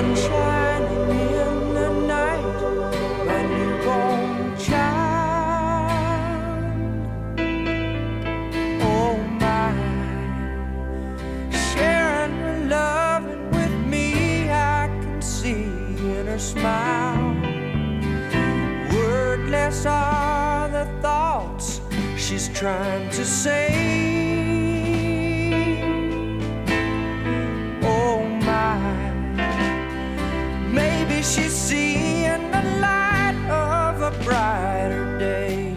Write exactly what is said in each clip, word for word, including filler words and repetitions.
shining in the night, my newborn child. Oh my, sharing her loving with me, I can see in her smile. Wordless are the thoughts she's trying to say. She's seeing the light of a brighter day.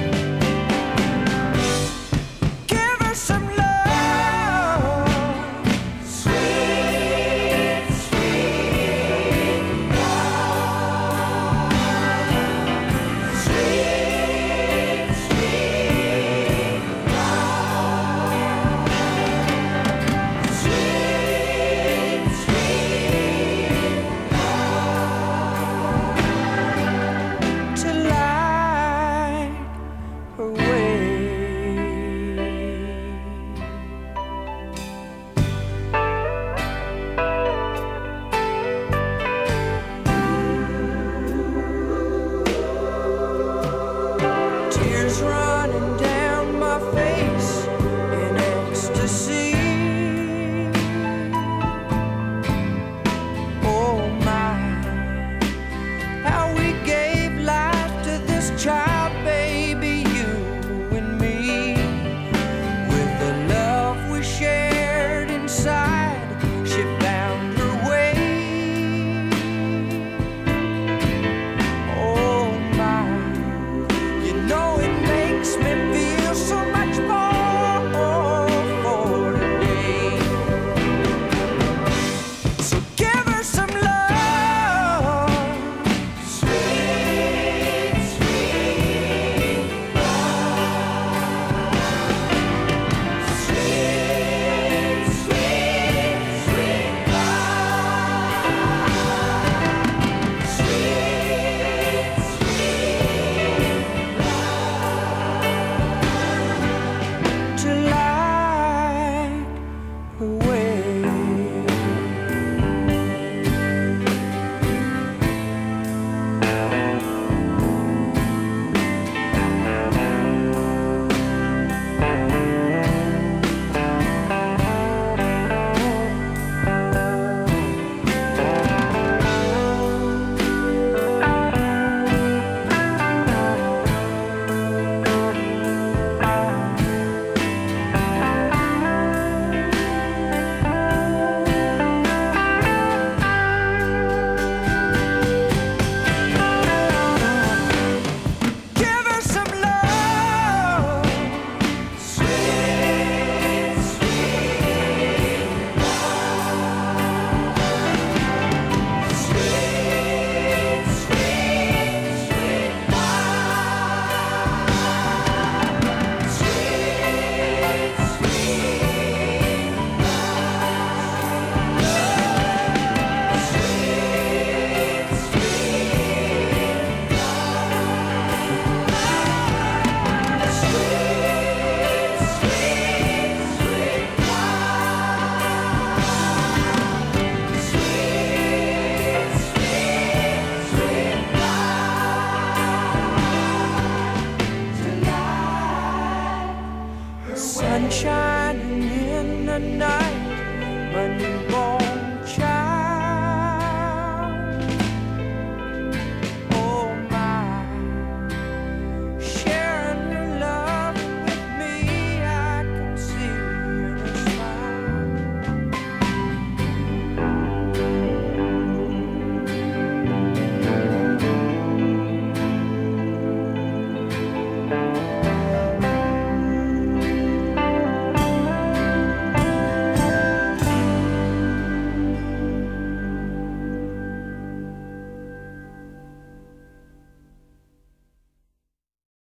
Give her some love, sweet, sweet love, sweet, sweet love, sweet, sweet to light her way. Tears running down my face in ecstasy. Oh my, how we gave life to this child, baby, you and me. With the love we shared inside, she found her way. Oh my, you know it makes me feel so much more for today. So give her some love, sweet, sweet love, sweet, sweet, sweet love, sweet, sweet love to light her way. Give her some love, sweet, sweet love, sweet, sweet, sweet love, sweet, sweet love, sweet, sweet sun shining in the night, my new